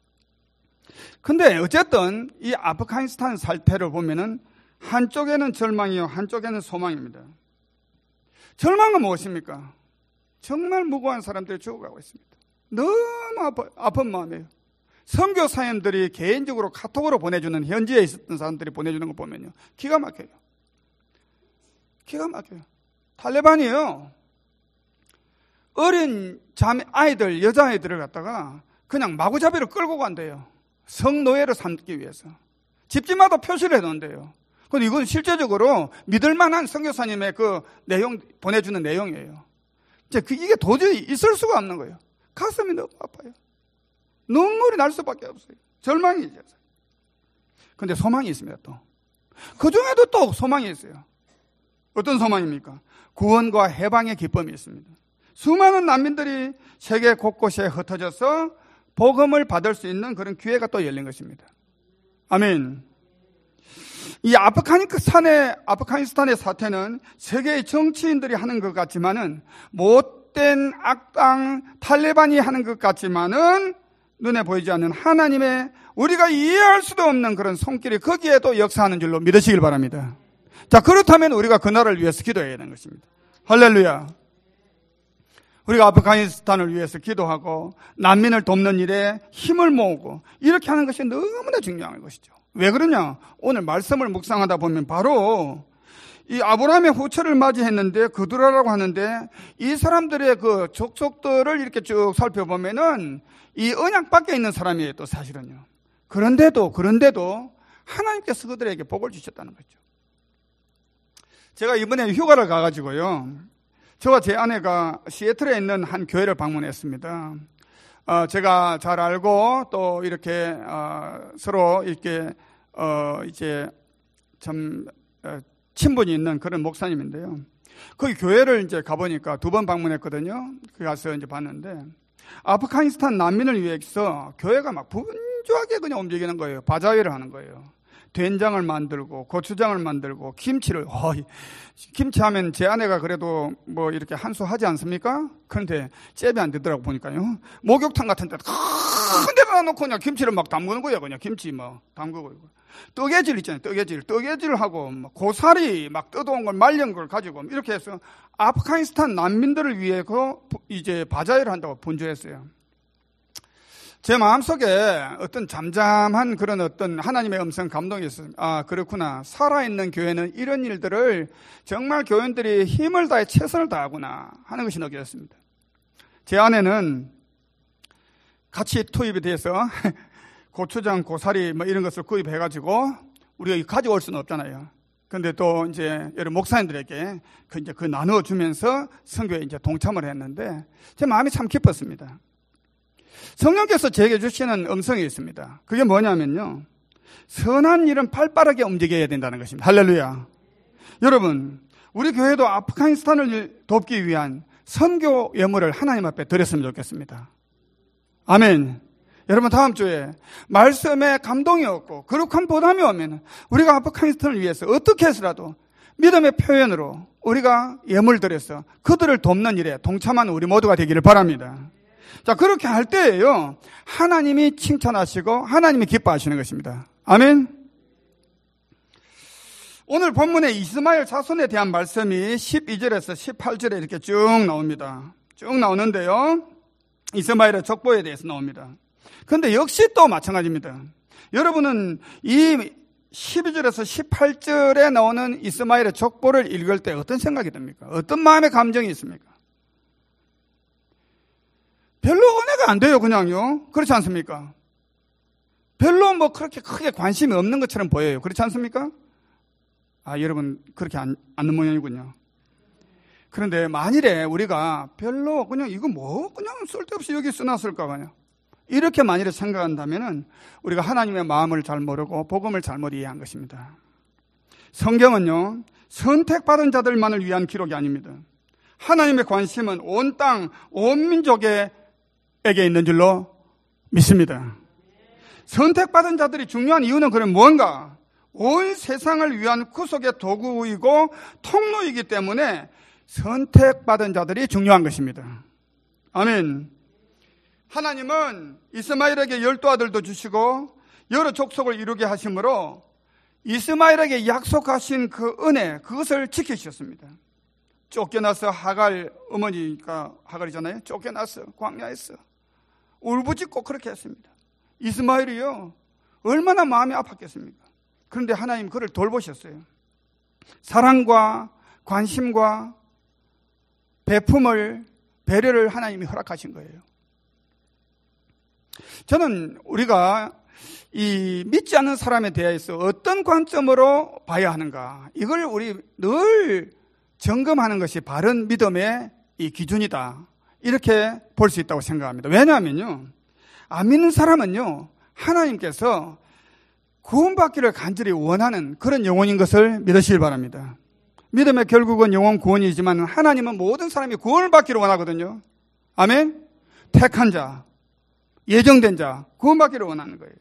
근데 어쨌든 이 아프가니스탄 사태를 보면은 한쪽에는 절망이요, 한쪽에는 소망입니다. 절망은 무엇입니까? 정말 무고한 사람들이 죽어가고 있습니다. 너무 아픈 마음이에요. 선교사님들이 개인적으로 카톡으로 보내주는, 현지에 있었던 사람들이 보내주는 거 보면요, 기가 막혀요. 기가 막혀요. 탈레반이요, 어린 아이들, 여자아이들을 갖다가 그냥 마구잡이로 끌고 간대요. 성노예를 삼기 위해서. 집집마다 표시를 해놓은대요. 근데 이건 실제적으로 믿을만한 선교사님의 그 내용, 보내주는 내용이에요. 이게 도저히 있을 수가 없는 거예요. 가슴이 너무 아파요. 눈물이 날 수밖에 없어요. 절망이죠. 근데 소망이 있습니다, 또. 그 중에도 또 소망이 있어요. 어떤 소망입니까? 구원과 해방의 기쁨이 있습니다. 수많은 난민들이 세계 곳곳에 흩어져서 복음을 받을 수 있는 그런 기회가 또 열린 것입니다. 아멘. 이 아프가니스탄의 사태는 세계의 정치인들이 하는 것 같지만은, 못된 악당 탈레반이 하는 것 같지만은, 눈에 보이지 않는 하나님의 우리가 이해할 수도 없는 그런 손길이 거기에도 역사하는 줄로 믿으시길 바랍니다. 자, 그렇다면 우리가 그 나라를 위해서 기도해야 되는 것입니다. 할렐루야. 우리가 아프가니스탄을 위해서 기도하고 난민을 돕는 일에 힘을 모으고 이렇게 하는 것이 너무나 중요한 것이죠. 왜 그러냐? 오늘 말씀을 묵상하다 보면 바로 이 아브라함의 후처를 맞이했는데 그두라라고 하는데, 이 사람들의 그 족속들을 이렇게 쭉 살펴보면은 이 언약 밖에 있는 사람이에요, 또 사실은요. 그런데도 하나님께서 그들에게 복을 주셨다는 거죠. 제가 이번에 휴가를 가가지고요, 저와 제 아내가 시애틀에 있는 한 교회를 방문했습니다. 제가 잘 알고 또 이렇게 서로 이렇게 이제 참 친분이 있는 그런 목사님인데요. 거기 교회를 이제 가보니까 2번 방문했거든요. 거기 가서 이제 봤는데, 아프가니스탄 난민을 위해서 교회가 막 분주하게 그냥 움직이는 거예요. 바자회를 하는 거예요. 된장을 만들고 고추장을 만들고 김치를, 김치하면 제 아내가 그래도 뭐 이렇게 한수 하지 않습니까? 그런데 잽이 안 되더라고 보니까요. 목욕탕 같은 데 큰 데다 놓고 그냥 김치를 막 담그는 거예요. 그냥 김치 막 담그고. 뜨개질 있잖아요. 뜨개질을 하고 고사리 막 뜯어온 걸 말린 걸 가지고 이렇게 해서 아프가니스탄 난민들을 위해 이제 바자회를 한다고 분주했어요. 제 마음속에 어떤 잠잠한 그런 어떤 하나님의 음성 감동이 있어요. 아, 그렇구나. 살아있는 교회는 이런 일들을 정말 교인들이 힘을 다해 최선을 다하구나 하는 것이 느껴졌습니다. 제 아내는 같이 투입이 돼서 고추장, 고사리 뭐 이런 것을 구입해가지고 우리가 가져올 수는 없잖아요. 근데 또 이제 여러 목사님들에게 그 나누어주면서 선교에 이제 동참을 했는데 제 마음이 참 기뻤습니다. 성령께서 제게 주시는 음성이 있습니다. 그게 뭐냐면요, 선한 일은 발빠르게 움직여야 된다는 것입니다. 할렐루야. 여러분, 우리 교회도 아프가니스탄을 돕기 위한 선교 예물을 하나님 앞에 드렸으면 좋겠습니다. 아멘. 여러분, 다음 주에 말씀에 감동이 없고 거룩한 보담이 오면 우리가 아프가니스탄을 위해서 어떻게 해서라도 믿음의 표현으로 우리가 예물 드려서 그들을 돕는 일에 동참하는 우리 모두가 되기를 바랍니다. 자, 그렇게 할 때에요, 하나님이 칭찬하시고 하나님이 기뻐하시는 것입니다. 아멘. 오늘 본문의 이스마엘 자손에 대한 말씀이 12절에서 18절에 이렇게 쭉 나옵니다. 쭉 나오는데요, 이스마엘의 족보에 대해서 나옵니다. 그런데 역시 또 마찬가지입니다. 여러분은 이 12절에서 18절에 나오는 이스마엘의 족보를 읽을 때 어떤 생각이 듭니까? 어떤 마음의 감정이 있습니까? 별로 은혜가 안 돼요, 그냥요. 그렇지 않습니까? 별로 뭐 그렇게 크게 관심이 없는 것처럼 보여요. 그렇지 않습니까? 아, 여러분, 그렇게 않는 모양이군요. 그런데 만일에 우리가 별로 그냥 이거 뭐 그냥 쓸데없이 여기 써놨을까 그냥 이렇게 만일에 생각한다면은 우리가 하나님의 마음을 잘 모르고 복음을 잘못 이해한 것입니다. 성경은요, 선택받은 자들만을 위한 기록이 아닙니다. 하나님의 관심은 온 땅, 온 민족에게 있는 줄로 믿습니다. 선택받은 자들이 중요한 이유는 그럼 뭔가? 온 세상을 위한 구속의 도구이고 통로이기 때문에 선택받은 자들이 중요한 것입니다. 아멘. 하나님은 이스마엘에게 12아들도 주시고 여러 족속을 이루게 하심으로 이스마엘에게 약속하신 그 은혜, 그것을 지키셨습니다. 쫓겨나서 하갈, 어머니가 하갈이잖아요. 쫓겨나서 광야에서 울부짖고 그렇게 했습니다. 이스마엘이요, 얼마나 마음이 아팠겠습니까? 그런데 하나님 그를 돌보셨어요. 사랑과 관심과 배품을 배려를 하나님이 허락하신 거예요. 저는 우리가 이 믿지 않는 사람에 대해서 어떤 관점으로 봐야 하는가, 이걸 우리 늘 점검하는 것이 바른 믿음의 이 기준이다, 이렇게 볼 수 있다고 생각합니다. 왜냐하면요, 안 믿는 사람은요, 하나님께서 구원받기를 간절히 원하는 그런 영혼인 것을 믿으시길 바랍니다. 믿음의 결국은 영혼 구원이지만 하나님은 모든 사람이 구원을 받기를 원하거든요. 아멘? 택한 자, 예정된 자, 구원받기를 원하는 거예요.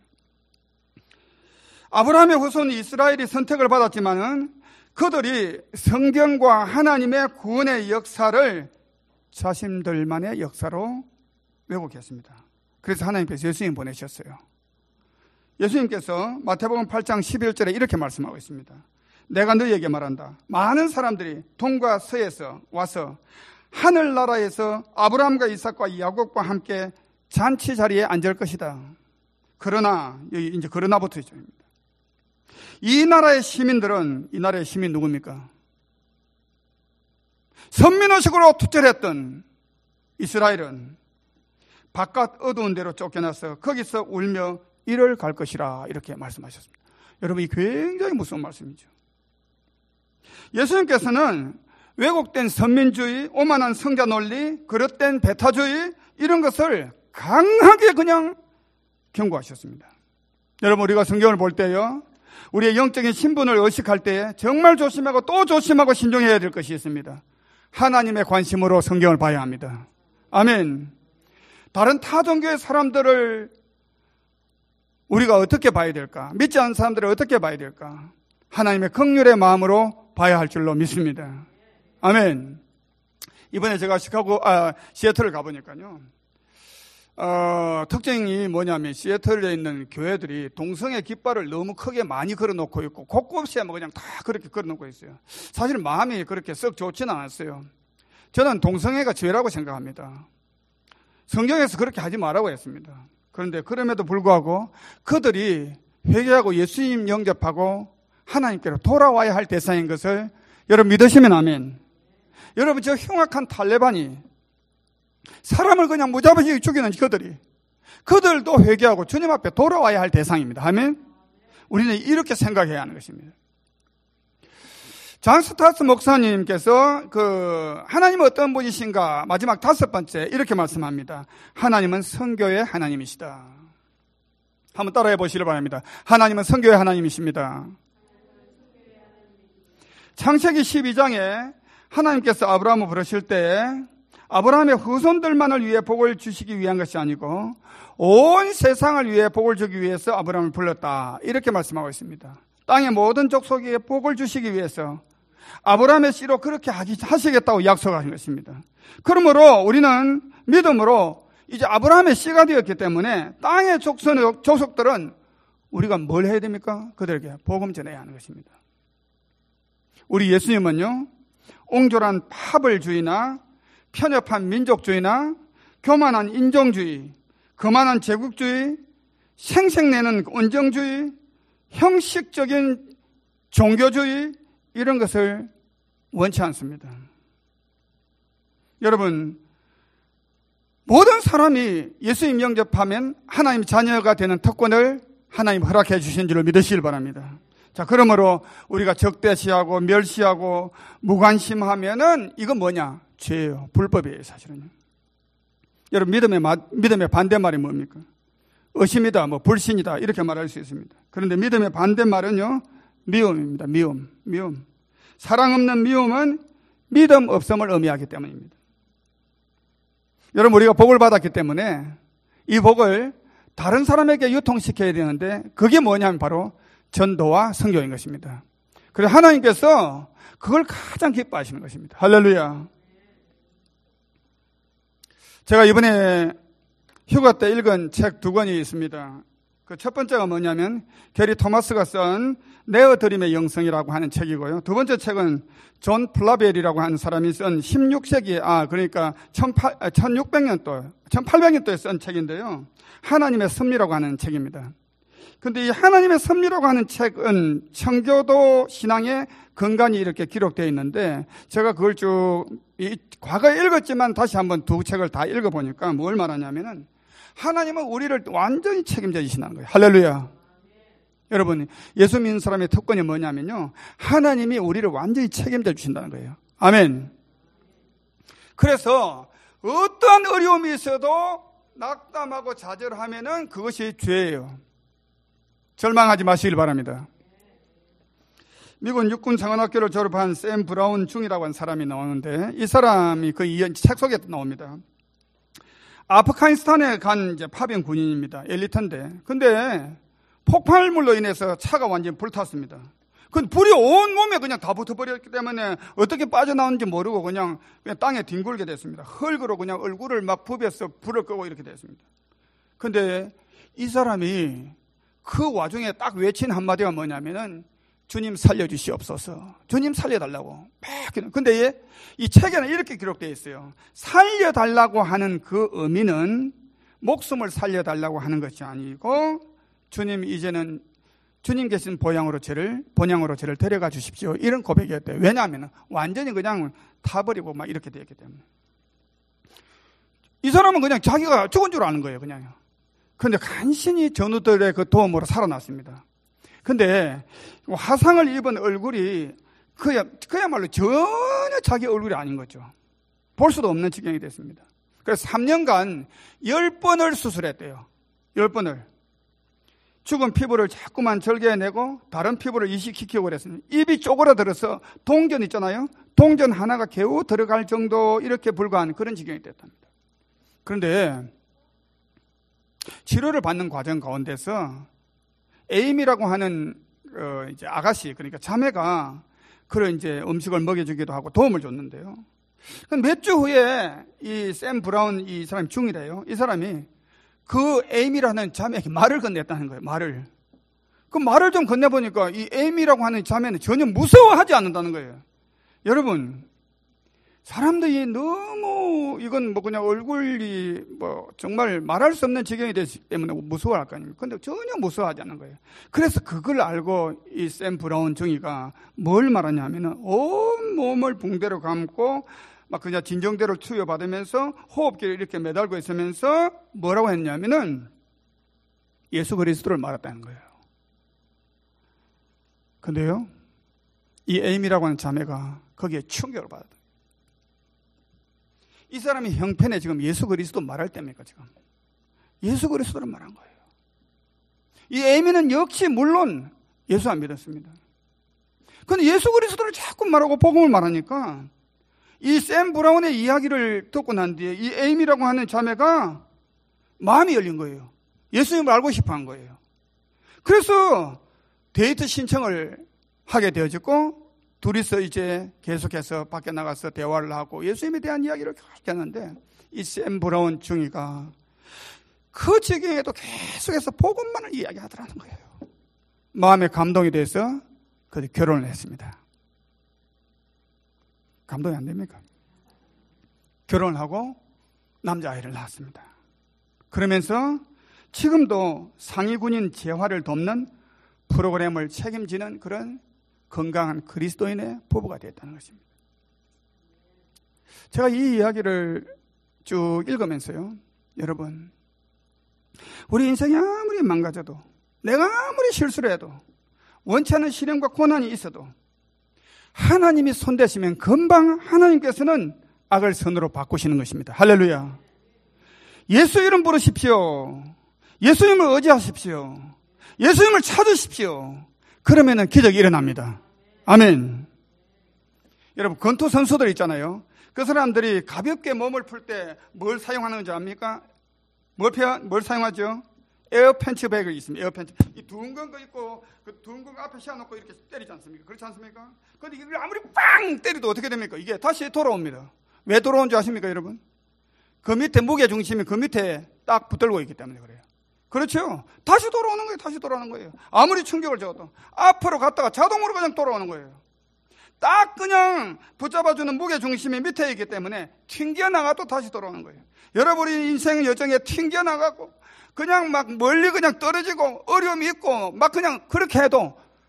아브라함의 후손 이스라엘이 선택을 받았지만은 그들이 성경과 하나님의 구원의 역사를 자신들만의 역사로 왜곡했습니다. 그래서 하나님께서 예수님 보내셨어요. 예수님께서 마태복음 8장 11절에 이렇게 말씀하고 있습니다. 내가 너희에게 말한다. 많은 사람들이 동과 서에서 와서 하늘나라에서 아브라함과 이삭과 야곱과 함께 잔치 자리에 앉을 것이다. 그러나, 여기 이제 그러나부터 시작입니다. 이 나라의 시민들은, 이 나라의 시민 누굽니까? 선민의식으로 투철했던 이스라엘은 바깥 어두운 데로 쫓겨나서 거기서 울며 이를 갈 것이라, 이렇게 말씀하셨습니다. 여러분, 이 굉장히 무서운 말씀이죠. 예수님께서는 왜곡된 선민주의, 오만한 성자 논리, 그릇된 배타주의, 이런 것을 강하게 그냥 경고하셨습니다. 여러분, 우리가 성경을 볼 때요, 우리의 영적인 신분을 의식할 때 정말 조심하고 또 조심하고 신중해야 될 것이 있습니다. 하나님의 관심으로 성경을 봐야 합니다. 아멘. 다른 타 종교의 사람들을 우리가 어떻게 봐야 될까? 믿지 않는 사람들을 어떻게 봐야 될까? 하나님의 긍휼의 마음으로 봐야 할 줄로 믿습니다. 아멘. 이번에 제가 시애틀을 가보니까요, 특징이 뭐냐면 시애틀에 있는 교회들이 동성애 깃발을 너무 크게 많이 걸어놓고 있고 곳곳에 뭐 그냥 다 그렇게 걸어놓고 있어요. 사실 마음이 그렇게 썩 좋지는 않았어요. 저는 동성애가 죄라고 생각합니다. 성경에서 그렇게 하지 말라고 했습니다. 그런데 그럼에도 불구하고 그들이 회개하고 예수님 영접하고 하나님께로 돌아와야 할 대상인 것을 여러분 믿으시면 아멘. 여러분, 저 흉악한 탈레반이 사람을 그냥 무자비하게 죽이는 그들도 회개하고 주님 앞에 돌아와야 할 대상입니다. 아멘. 우리는 이렇게 생각해야 하는 것입니다. 잔 스타스 목사님께서 하나님은 어떤 분이신가 마지막 5번째 이렇게 말씀합니다. 하나님은 선교의 하나님이시다. 한번 따라해 보시길 바랍니다. 하나님은 선교의 하나님이십니다. 창세기 12장에 하나님께서 아브라함을 부르실 때 아브라함의 후손들만을 위해 복을 주시기 위한 것이 아니고 온 세상을 위해 복을 주기 위해서 아브라함을 불렀다, 이렇게 말씀하고 있습니다. 땅의 모든 족속에게 복을 주시기 위해서 아브라함의 씨로 그렇게 하시겠다고 약속하신 것입니다. 그러므로 우리는 믿음으로 이제 아브라함의 씨가 되었기 때문에 땅의 족속들은 우리가 뭘 해야 됩니까? 그들에게 복음 전해야 하는 것입니다. 우리 예수님은요, 옹졸한 파벌주의나 편협한 민족주의나 교만한 인종주의, 거만한 제국주의, 생색내는 온정주의, 형식적인 종교주의, 이런 것을 원치 않습니다. 여러분, 모든 사람이 예수님 영접하면 하나님 자녀가 되는 특권을 하나님 허락해 주신 줄을 믿으시길 바랍니다. 자, 그러므로 우리가 적대시하고 멸시하고 무관심하면은 이건 뭐냐? 죄예요. 불법이에요, 사실은요. 여러분, 믿음의 반대말이 뭡니까? 의심이다, 불신이다, 이렇게 말할 수 있습니다. 그런데 믿음의 반대말은요, 미움입니다. 미움. 사랑 없는 미움은 믿음 없음을 의미하기 때문입니다. 여러분, 우리가 복을 받았기 때문에 이 복을 다른 사람에게 유통시켜야 되는데 그게 뭐냐면 바로 전도와 선교인 것입니다. 그래서 하나님께서 그걸 가장 기뻐하시는 것입니다. 할렐루야. 제가 이번에 휴가 때 읽은 책 2권이 있습니다. 그 첫 번째가 뭐냐면 게리 토마스가 쓴 내어드림의 영성이라고 하는 책이고요. 두 번째 책은 존 플라벨이라고 하는 사람이 쓴 16세기에 그러니까 1800년도에 쓴 책인데요. 하나님의 섭리라고 하는 책입니다. 그런데 이 하나님의 섭리라고 하는 책은 청교도 신앙의 근간이 이렇게 기록되어 있는데 제가 그걸 쭉 과거에 읽었지만 다시 한번 두 책을 다 읽어보니까 뭘 말하냐면은 하나님은 우리를 완전히 책임져 주신다는 거예요. 할렐루야. 여러분, 예수 믿는 사람의 특권이 뭐냐면요, 하나님이 우리를 완전히 책임져 주신다는 거예요. 아멘. 그래서 어떠한 어려움이 있어도 낙담하고 좌절하면은 그것이 죄예요. 절망하지 마시길 바랍니다. 미국 육군 상원학교를 졸업한 샘 브라운 중이라고 하는 사람이 나오는데, 이 사람이 그 책 속에 나옵니다. 아프가니스탄에 간 이제 파병 군인입니다. 엘리트인데. 근데 폭발물로 인해서 차가 완전히 불탔습니다. 그 불이 온 몸에 그냥 다 붙어버렸기 때문에 어떻게 빠져나오는지 모르고 그냥 땅에 뒹굴게 됐습니다. 흙으로 그냥 얼굴을 막 부벼서 불을 끄고 이렇게 됐습니다. 근데 이 사람이 그 와중에 딱 외친 한마디가 뭐냐면은 주님 살려주시옵소서. 주님 살려달라고. 막. 근데 이 책에는 이렇게 기록되어 있어요. 살려달라고 하는 그 의미는 목숨을 살려달라고 하는 것이 아니고, 주님 이제는 주님 계신 본향으로 저를 데려가 주십시오. 이런 고백이었대요. 왜냐하면 완전히 그냥 타버리고 막 이렇게 되었기 때문에. 이 사람은 그냥 자기가 죽은 줄 아는 거예요, 그냥. 그런데 간신히 전우들의 그 도움으로 살아났습니다. 근데 화상을 입은 얼굴이 그야말로 전혀 자기 얼굴이 아닌 거죠. 볼 수도 없는 지경이 됐습니다. 그래서 3년간 10번을 수술했대요. 10번을. 죽은 피부를 자꾸만 절개해내고 다른 피부를 이식시키고 그랬습니다. 입이 쪼그라들어서 동전 있잖아요. 동전 하나가 겨우 들어갈 정도 이렇게 불과한 그런 지경이 됐답니다. 그런데 치료를 받는 과정 가운데서 에임이라고 하는 이제 아가씨, 그러니까 자매가 그런 이제 음식을 먹여주기도 하고 도움을 줬는데요. 몇 주 후에 이 샘 브라운 이 사람이 중이래요. 이 사람이 그 에임이라는 자매에게 말을 건넸다는 거예요. 말을. 그 말을 좀 건네보니까 이 에임이라고 하는 자매는 전혀 무서워하지 않는다는 거예요. 여러분, 사람들이 너무 이건 뭐 그냥 얼굴이 뭐 정말 말할 수 없는 지경이 되기 때문에 무서워할 거 아닙니까? 근데 전혀 무서워하지 않는 거예요. 그래서 그걸 알고 이 샘 브라운 중이가 뭘 말하냐면은 온 몸을 붕대로 감고 막 그냥 진정대로 투여받으면서 호흡기를 이렇게 매달고 있으면서 뭐라고 했냐면은 예수 그리스도를 말했다는 거예요. 근데요, 이 에임이라고 하는 자매가 거기에 충격을 받았다. 이 사람이 형편에 지금 예수 그리스도 말할 때입니까, 지금? 예수 그리스도를 말한 거예요. 이 에이미는 역시 물론 예수 안 믿었습니다. 그런데 예수 그리스도를 자꾸 말하고 복음을 말하니까 이 샘 브라운의 이야기를 듣고 난 뒤에 이 에이미라고 하는 자매가 마음이 열린 거예요. 예수님을 알고 싶어 한 거예요. 그래서 데이트 신청을 하게 되어졌고, 둘이서 이제 계속해서 밖에 나가서 대화를 하고 예수님에 대한 이야기를 계속 했는데, 이 샘 브라운 중이가 그 지경에도 계속해서 복음만을 이야기하더라는 거예요. 마음에 감동이 돼서 그 결혼을 했습니다. 감동이 안 됩니까? 결혼을 하고 남자아이를 낳았습니다. 그러면서 지금도 상위군인 재활을 돕는 프로그램을 책임지는 그런 건강한 그리스도인의 부부가 됐다는 것입니다. 제가 이 이야기를 쭉 읽으면서요, 여러분, 우리 인생이 아무리 망가져도, 내가 아무리 실수를 해도, 원치 않은 시련과 고난이 있어도 하나님이 손대시면 금방 하나님께서는 악을 선으로 바꾸시는 것입니다. 할렐루야. 예수 이름 부르십시오. 예수님을 의지하십시오. 예수님을 찾으십시오. 그러면은 기적이 일어납니다. 아멘. 여러분, 권투 선수들 있잖아요. 그 사람들이 가볍게 몸을 풀 때 뭘 사용하는지 압니까? 뭘 사용하죠? 에어팬츠 백이 있습니다. 에어팬츠. 이 둥근 거 있고 그 둥근 거 앞에 씌워놓고 이렇게 때리지 않습니까? 그렇지 않습니까? 그런데 이걸 아무리 빵 때려도 어떻게 됩니까? 이게 다시 돌아옵니다. 왜 돌아온 줄 아십니까, 여러분? 그 밑에 무게 중심이 그 밑에 딱 붙들고 있기 때문에 그래요. 그렇죠? 다시 돌아오는 거예요. 다시 돌아오는 거예요. 아무리 충격을 줘도 앞으로 갔다가 자동으로 그냥 돌아오는 거예요. 딱 그냥 붙잡아주는 무게 중심이 밑에 있기 때문에 튕겨나가도 다시 돌아오는 거예요. 여러분의 인생 여정에 튕겨나가고 그냥 막 멀리 그냥 떨어지고 어려움이 있고 막 그냥 그렇게 해도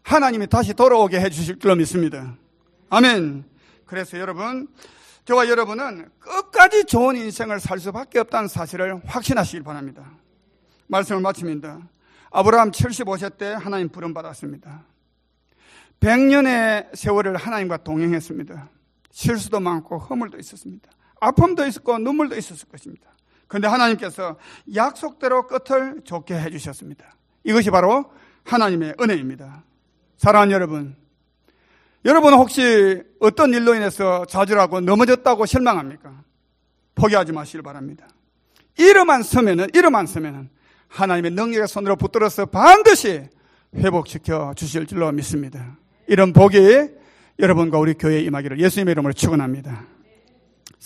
하나님이 다시 돌아오게 해주실 줄로 믿습니다. 아멘. 그래서 여러분, 저와 여러분은 끝까지 좋은 인생을 살 수밖에 없다는 사실을 확신하시길 바랍니다. 말씀을 마칩니다. 아브라함 75세 때 하나님 부름받았습니다. 100년의 세월을 하나님과 동행했습니다. 실수도 많고 허물도 있었습니다. 아픔도 있었고 눈물도 있었을 것입니다. 그런데 하나님께서 약속대로 끝을 좋게 해주셨습니다. 이것이 바로 하나님의 은혜입니다. 사랑하는 여러분, 여러분은 혹시 어떤 일로 인해서 좌절하고 넘어졌다고 실망합니까? 포기하지 마시길 바랍니다. 일어만 서면은 하나님의 능력의 손으로 붙들어서 반드시 회복시켜 주실 줄로 믿습니다. 이런 복이 여러분과 우리 교회에 임하기를 예수님의 이름으로 축원합니다.